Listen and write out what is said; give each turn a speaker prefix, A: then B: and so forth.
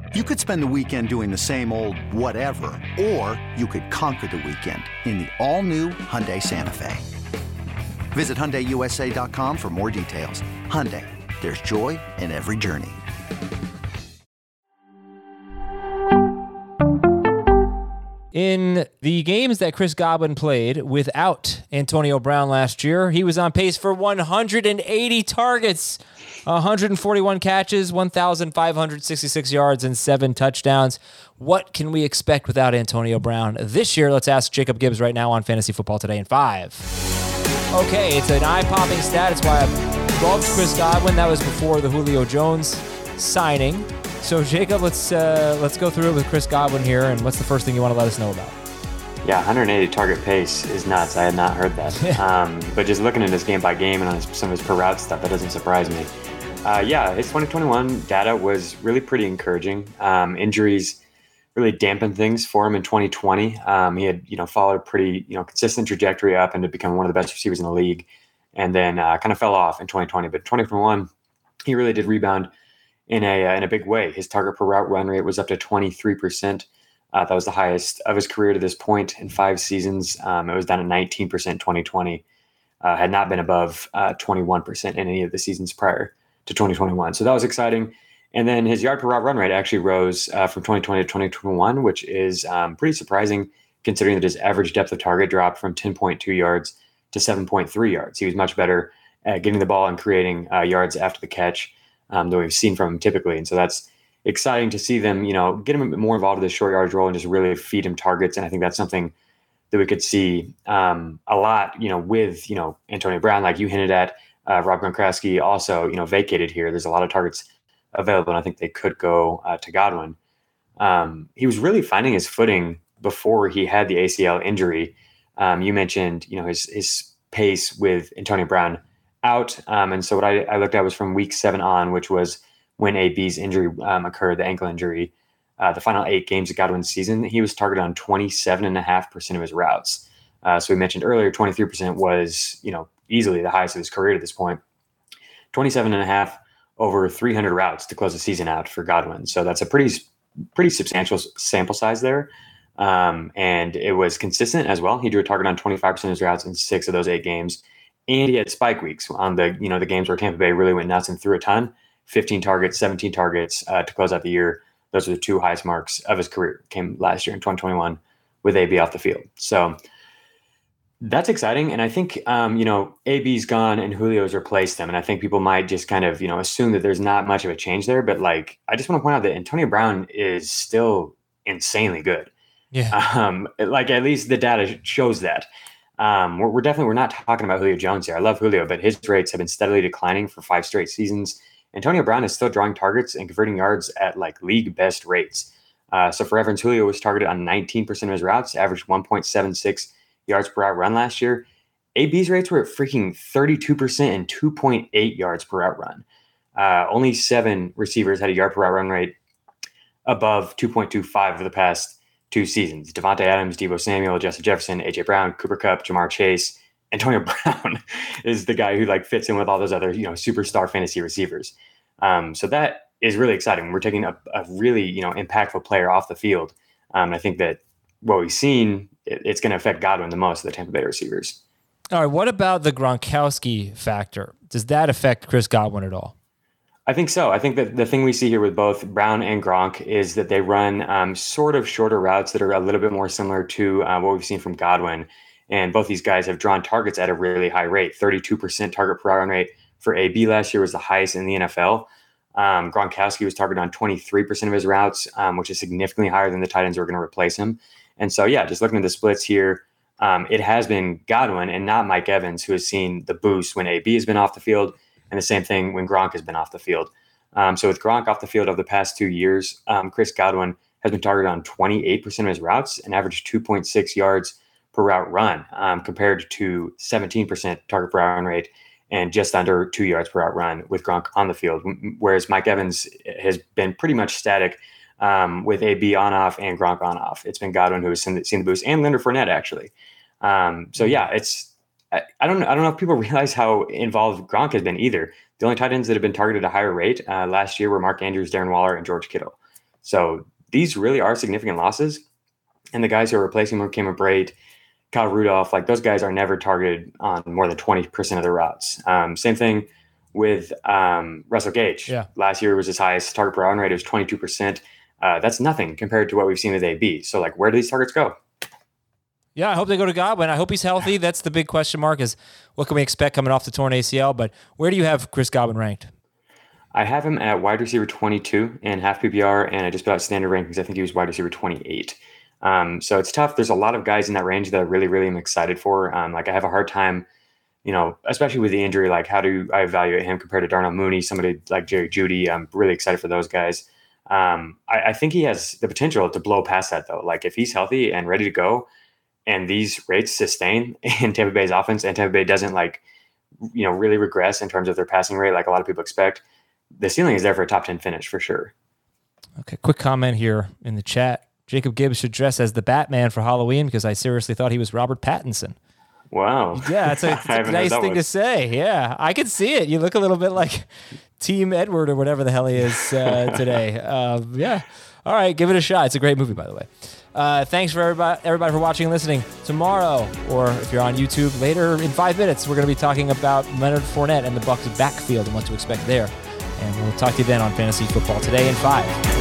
A: You could spend the weekend doing the same old whatever, or you could conquer the weekend in the all-new Hyundai Santa Fe. Visit HyundaiUSA.com for more details. Hyundai, there's joy in every journey.
B: In the games that Chris Godwin played without Antonio Brown last year, he was on pace for 180 targets, 141 catches, 1,566 yards, and 7 touchdowns. What can we expect without Antonio Brown this year? Let's ask Jacob Gibbs right now on Fantasy Football Today in 5. Okay, it's an eye-popping stat. It's why I loved Chris Godwin. That was before the Julio Jones signing. So, Jacob, let's go through it with Chris Godwin here, and what's the first thing you want to let us know about?
C: Yeah, 180 target pace is nuts. I had not heard that. But just looking at his game by game and on some of his per route stuff, that doesn't surprise me. His 2021 data was really pretty encouraging. Injuries really dampened things for him in 2020. He had, followed a pretty, consistent trajectory up and to become one of the best receivers in the league, and then kind of fell off in 2020. But 2021, he really did rebound in a big way. His target per route run rate was up to 23%. That was the highest of his career to this point in 5 seasons. It was down at 19% in 2020. Had not been above 21% in any of the seasons prior to 2021. So that was exciting. And then his yard per route run rate actually rose from 2020 to 2021, which is pretty surprising considering that his average depth of target dropped from 10.2 yards to 7.3 yards. He was much better at getting the ball and creating yards after the catch than we've seen from him typically. And so that's exciting to see them, get him a bit more involved in the short yardage role and just really feed him targets. And I think that's something that we could see a lot, with, Antonio Brown, like you hinted at. Rob Gronkowski also, vacated here. There's a lot of targets available, and I think they could go to Godwin. He was really finding his footing before he had the ACL injury. You mentioned, his pace with Antonio Brown out. And so what I looked at was from week 7 on, which was when AB's injury occurred, the ankle injury. The final 8 games of Godwin's season, he was targeted on 27.5% of his routes. So we mentioned earlier, 23% was, easily the highest of his career to this point. 27.5 over 300 routes to close the season out for Godwin. So that's a pretty substantial sample size there. And it was consistent as well. He drew a target on 25% of his routes in 6 of those 8 games. And he had spike weeks on the games where Tampa Bay really went nuts and threw a ton. 15 targets, 17 targets to close out the year. Those are the 2 highest marks of his career. Came last year in 2021 with AB off the field. So that's exciting. And I think, AB's gone and Julio's replaced them. And I think people might just kind of, assume that there's not much of a change there. But I just want to point out that Antonio Brown is still insanely good.
B: Yeah.
C: At least the data shows that. We're not talking about Julio Jones here. I love Julio, but his rates have been steadily declining for 5 straight seasons. Antonio Brown is still drawing targets and converting yards at league best rates. So for reference, Julio was targeted on 19% of his routes, averaged 1.76 yards per route run last year. AB's rates were at freaking 32% and 2.8 yards per route run. Only 7 receivers had a yard per route run rate above 2.25 over the past 2 seasons. Devontae Adams, Deebo Samuel, Justin Jefferson, AJ Brown, Cooper Kupp, Jamar Chase. Antonio Brown is the guy who fits in with all those other, superstar fantasy receivers. So that is really exciting. We're taking a really, impactful player off the field. I think that what we've seen, it's going to affect Godwin the most of the Tampa Bay receivers.
B: All right. What about the Gronkowski factor? Does that affect Chris Godwin at all?
C: I think so. I think that the thing we see here with both Brown and Gronk is that they run sort of shorter routes that are a little bit more similar to what we've seen from Godwin. And both these guys have drawn targets at a really high rate. 32% target per run rate for AB last year was the highest in the NFL. Gronkowski was targeted on 23% of his routes, which is significantly higher than the tight ends who are going to replace him. And so, just looking at the splits here, it has been Godwin and not Mike Evans who has seen the boost when AB has been off the field, and the same thing when Gronk has been off the field. So with Gronk off the field over the past 2 years, Chris Godwin has been targeted on 28% of his routes and averaged 2.6 yards per route run, compared to 17% target per run rate and just under 2 yards per route run with Gronk on the field. Whereas Mike Evans has been pretty much static with AB on off and Gronk on off. It's been Godwin who has seen the boost, and Leonard Fournette actually. I don't know if people realize how involved Gronk has been either. The only tight ends that have been targeted at a higher rate last year were Mark Andrews, Darren Waller, and George Kittle. So these really are significant losses. And the guys who are replacing him, Cameron Brate, Kyle Rudolph, like those guys are never targeted on more than 20% of their routes. Same thing with Russell Gage.
B: Yeah.
C: Last year was his highest target per run rate. It was 22%. That's nothing compared to what we've seen with AB. So like, where do these targets go?
B: Yeah, I hope they go to Godwin. I hope he's healthy. That's the big question mark, is what can we expect coming off the torn ACL? But where do you have Chris Godwin ranked?
C: I have him at wide receiver 22 in half PPR, and I just put out standard rankings. I think he was wide receiver 28. So it's tough. There's a lot of guys in that range that I really, really am excited for. Like I have a hard time, especially with the injury, like how do I evaluate him compared to Darnell Mooney, somebody like Jerry Jeudy? I'm really excited for those guys. I think he has the potential to blow past that though. Like if he's healthy and ready to go, and these rates sustain in Tampa Bay's offense, and Tampa Bay doesn't really regress in terms of their passing rate like a lot of people expect, the ceiling is there for a top 10 finish for sure. Okay,
B: quick comment here in the chat. Jacob Gibbs should dress as the Batman for Halloween because I seriously thought he was Robert Pattinson.
C: Wow.
B: Yeah, it's a nice thing to say. Yeah, I can see it. You look a little bit like Team Edward or whatever the hell he is today. Yeah. All right, give it a shot. It's a great movie, by the way. Thanks for everybody for watching and listening. Tomorrow, or if you're on YouTube, later in 5 minutes, we're going to be talking about Leonard Fournette and the Bucs backfield and what to expect there. And we'll talk to you then on Fantasy Football Today in 5.